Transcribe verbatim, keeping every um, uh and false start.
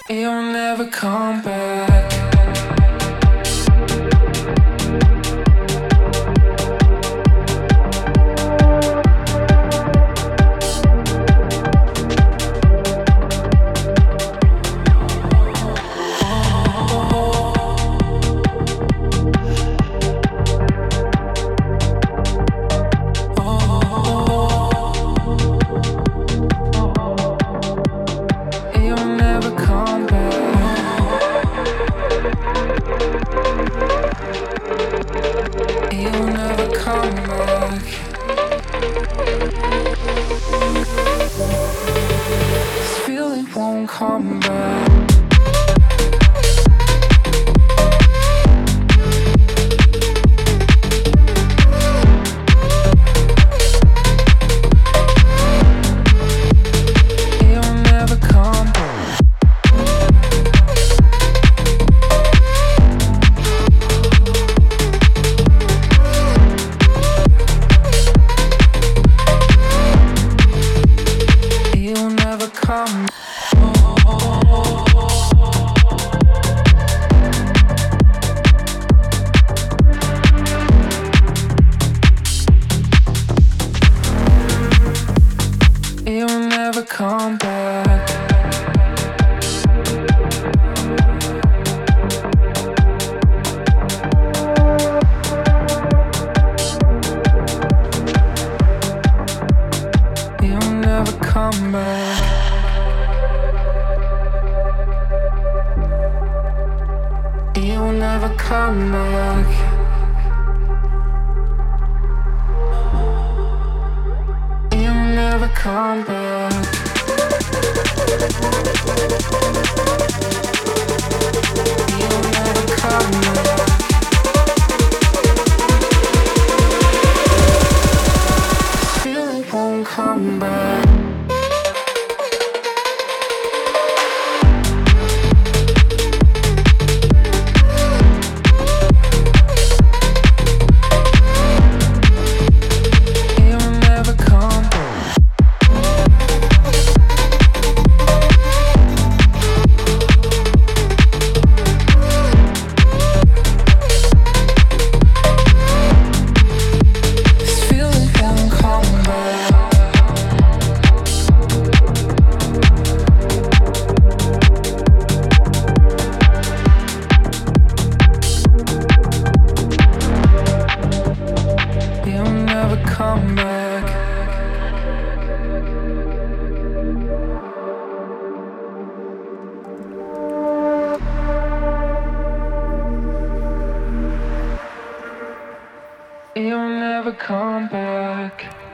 You'll never come back. You'll never come back. You'll never come back. This feeling won't come back. You'll never come back. You'll never come. You'll never come back. You'll never come back. You'll never come back. You'll never come back. You'll never come back. This feeling won't come back. You'll never come back. This feeling won't come back. You'll never come back. You'll never come back.